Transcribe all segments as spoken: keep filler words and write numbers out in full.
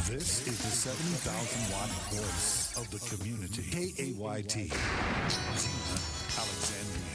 This is the seventy thousand watt voice of the community. K A Y T. Tina Alexandria.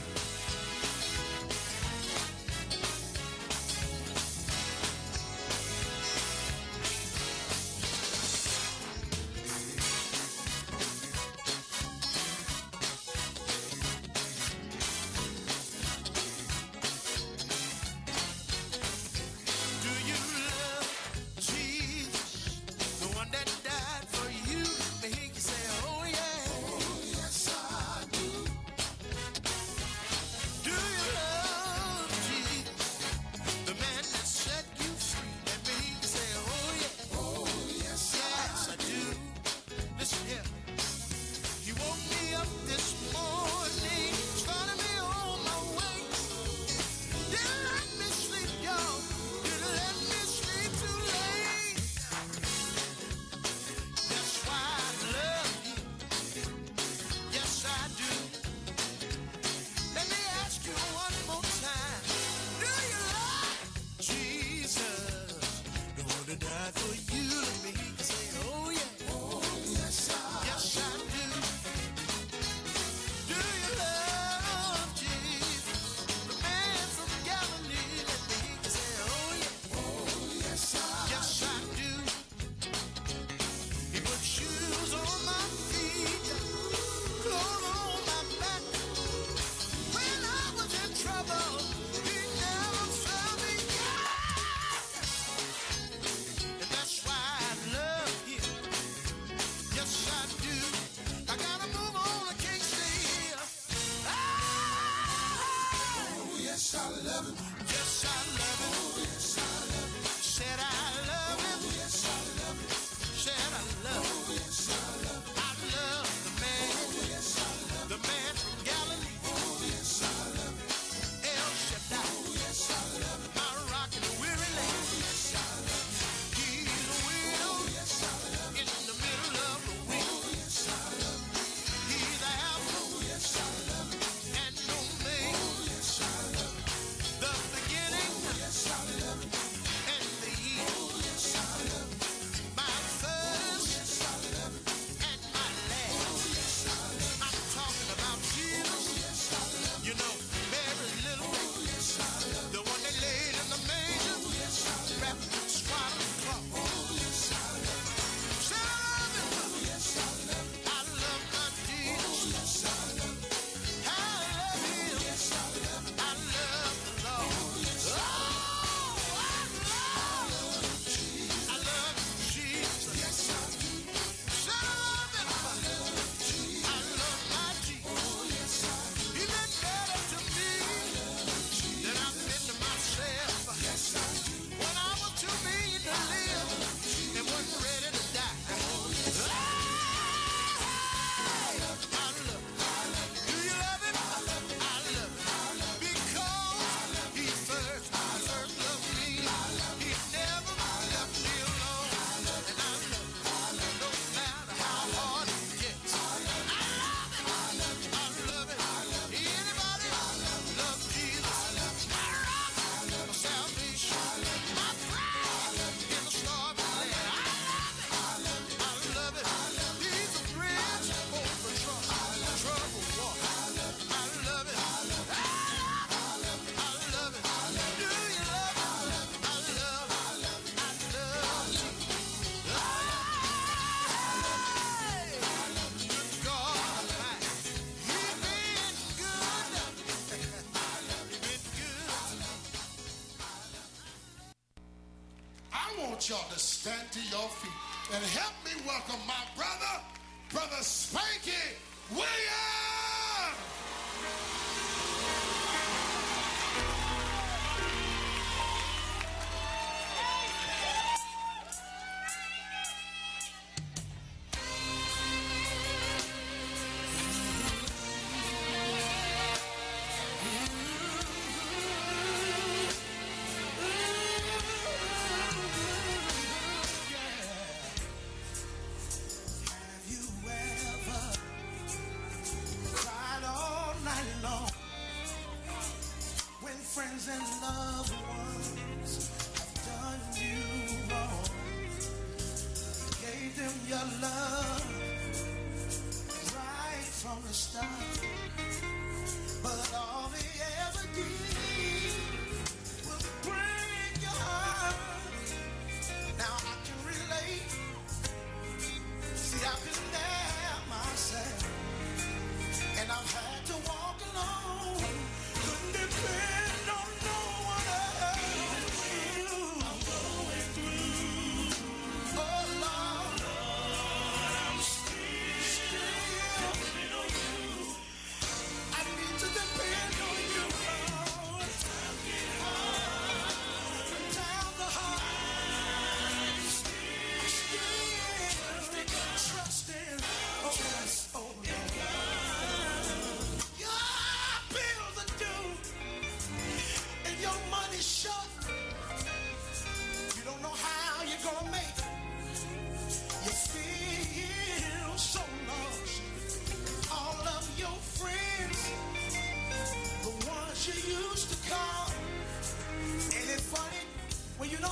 Y'all to stand to your feet and help me welcome my brother, Brother Spanky Williams.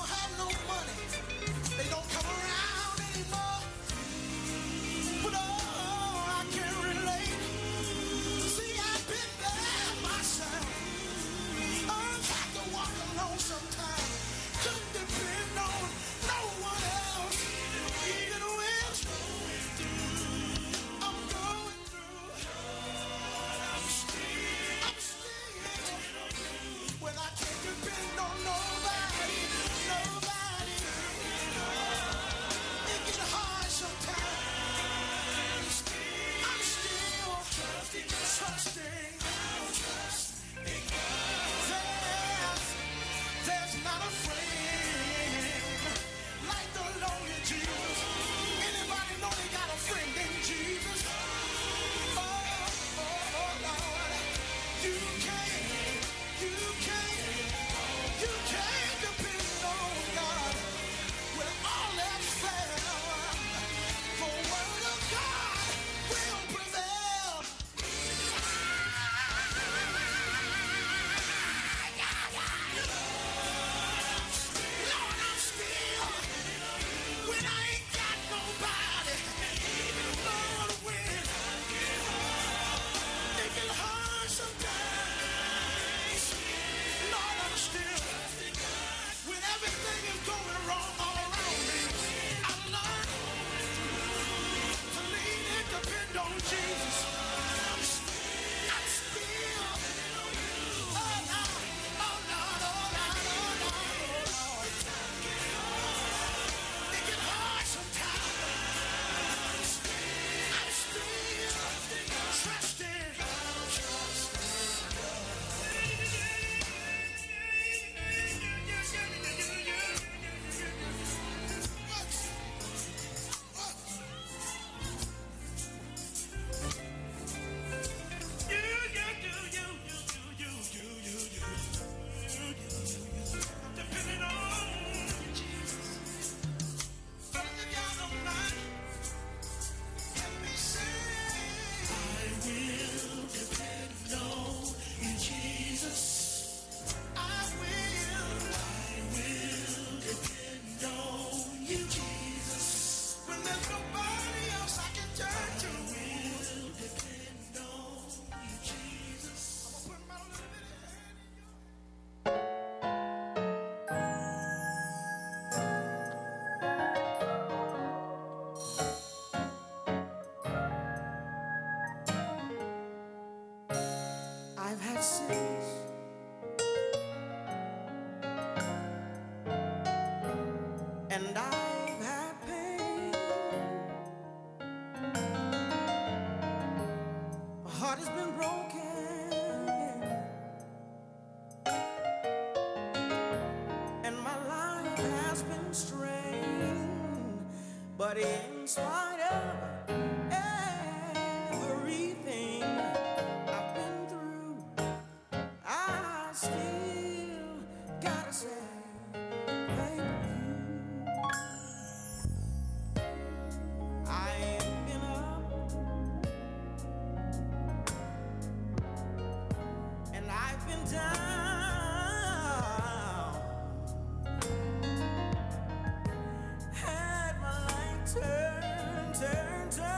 don't have no money. They don't come around anymore. But oh, I can relate. See, I've been there myself. I've had to walk alone sometimes. Couldn't depend on no one else. Even when I'm going through, I'm still, I'm still, when I can't depend on nobody, nobody. It get hard sometimes. I'm still trusting, trusting. There's, there's not a friend like the lonely Jesus. Anybody know they got a friend in Jesus? Oh, oh, oh, Lord. You can't, you can't, you can't depend on God when all else fails. The word of God will prevail. Lord, I'm still, when I ain't got nobody, Lord, when it get hard sometimes, Lord, I'm still, when everything is going wrong all around me, I learn to lean and depend on Jesus. I'm still, I'm still, oh Lord, oh Lord, oh Lord, oh Lord, oh Lord. It get hard sometimes. I'm still trusting. Depending on Jesus. Father God Almighty, let me say, I will depend on you, Jesus. I will, I will depend on you, Jesus. When there's nobody else I can turn to, I will depend on you, Jesus. I'm gonna put my little bit of hand in your I've had sins and I've had pain. My heart has been broken and my life has been strained. But in spite of everything I've been through, I still gotta say thank you. I've been up and I've been down, had my life turned, turned, turned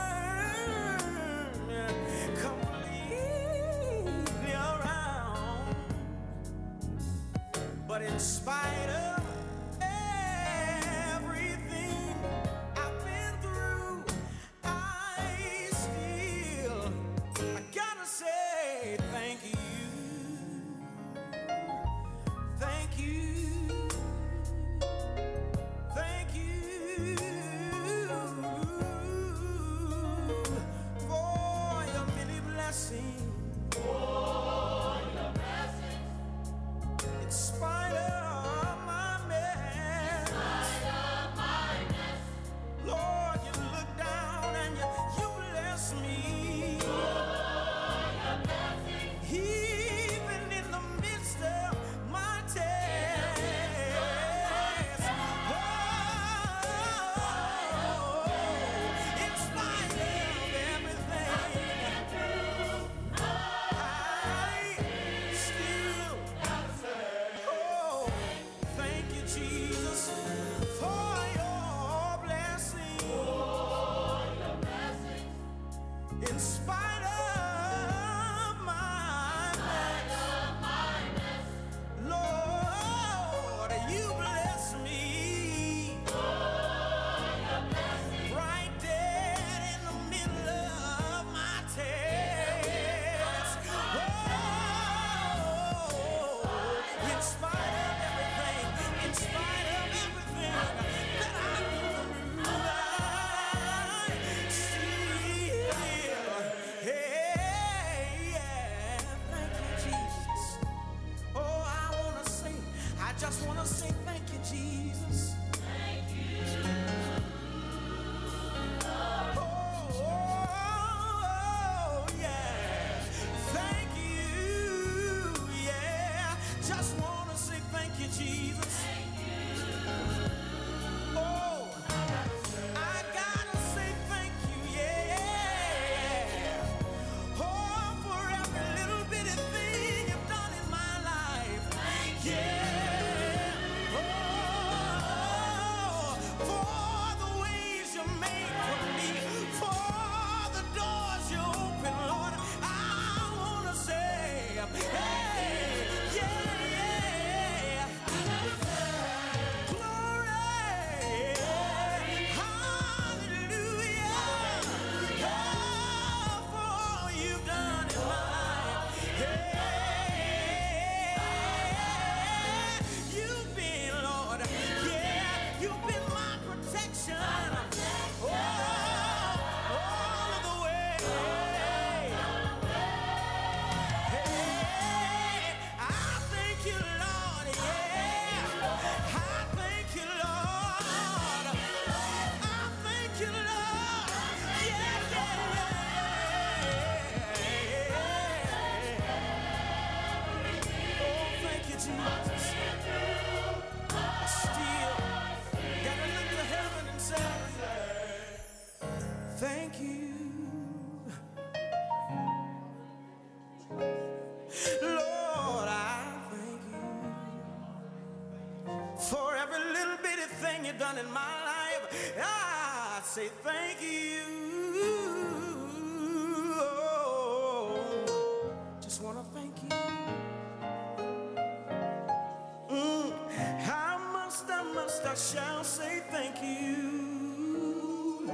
you've done in my life. I say thank you. Oh, just wanna thank you. Mm, I must, I must, I shall say thank you.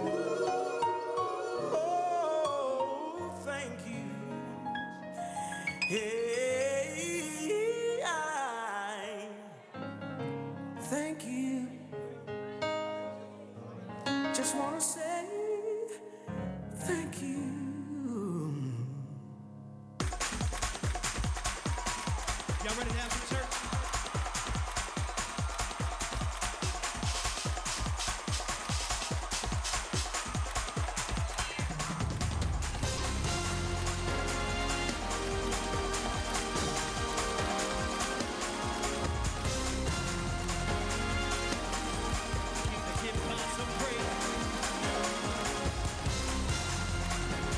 Oh, thank you. Hey, I thank you. Just wanna say thank you. Y'all ready to have some church? Give the kid God some praise.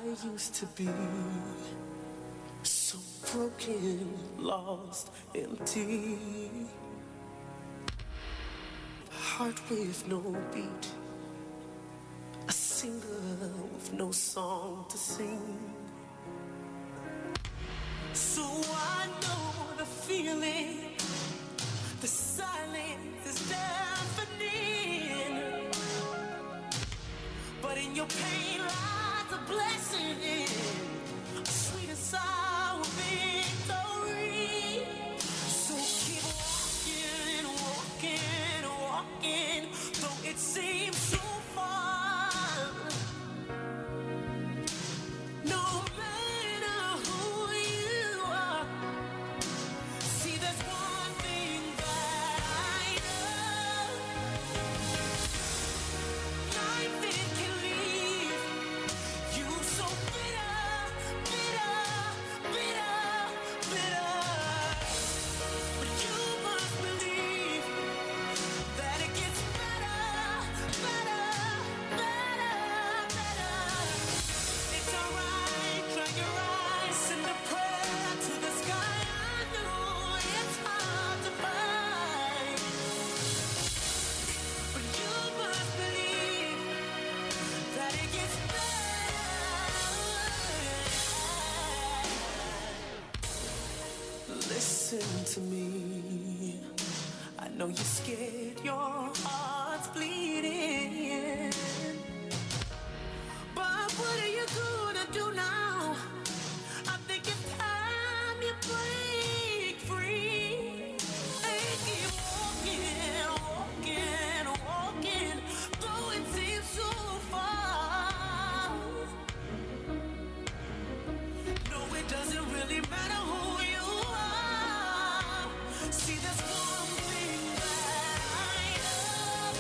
used to be so broken, lost, empty. Heart with no beat, a singer with no song to sing. So I know the feeling, the silence is deafening. But in your pain lies a blessing, a sweet and sour victory. So keep walking, walking, walking, though it seems so far. No matter who you are, see there's one thing that I know. Life it can leave you so bitter, bitter, bitter, bitter. But you must believe that it gets better, better, better, better. It's alright, dry your eyes, send a prayer to the sky. I know it's hard to find, but you must believe that it gets better. Listen to me. I know you're scared, your heart's bleeding. But what are you gonna do now? I think it's time you break free and keep walking, walking, walking, though it seems so far. No, it doesn't really matter who you are. See, there's one thing that I know.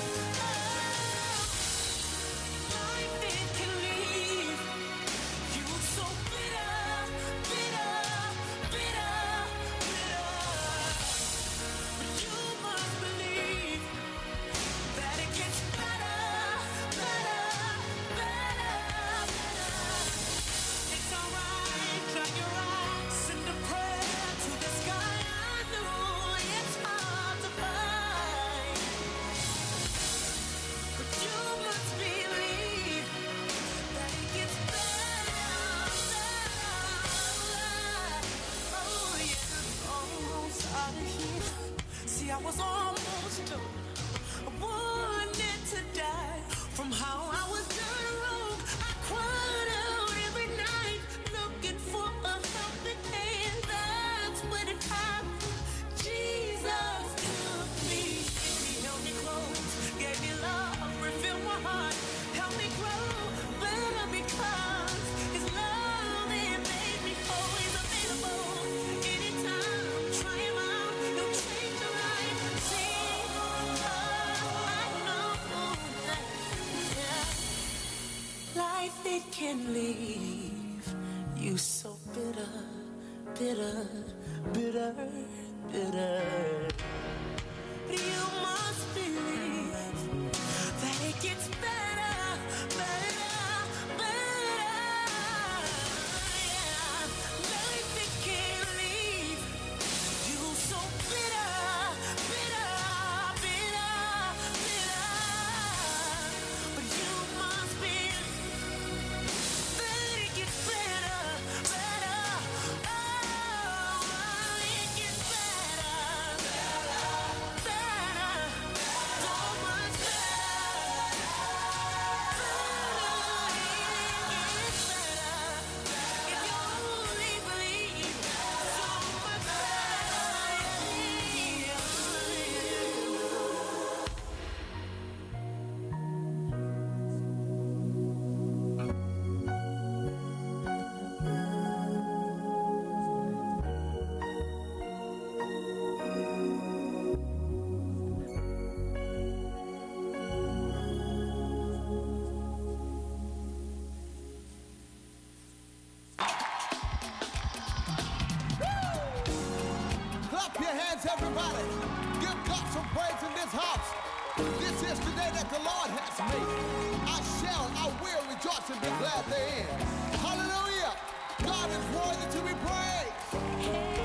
Life it can leave you so bitter, bitter, bitter, bitter. But you must believe that it gets better, better, better, better. It's alright, dry your eyes, send a prayer to the sky. I know it's hard to find, but you must believe that it gets better, better. Oh yeah, almost out of here. See, I was almost done. I wanted to die from how I was done wrong. I cried out every night looking for a helping hand. That's when it happened. Jesus took me. He held me close, gave me love, refilled my heart, helped me grow better because His love it made me whole. He's available anytime. Try Him out, He'll change your life. See, oh, I know that, yeah. Life it can leave you so bitter, bitter, bitter, bitter. But you must believe that it gets better, better, better. Yeah, life it can leave you so bitter, bitter, bitter, bitter. But you must believe that it gets better, better. Oh, it gets better, better, better. So much better, better. It gets better if you only believe. So much better. Clap your hands, everybody. Give God some praise in this house. This is the day that the Lord has made. I shall, I will rejoice and be glad therein. Hallelujah. God is worthy to be praised.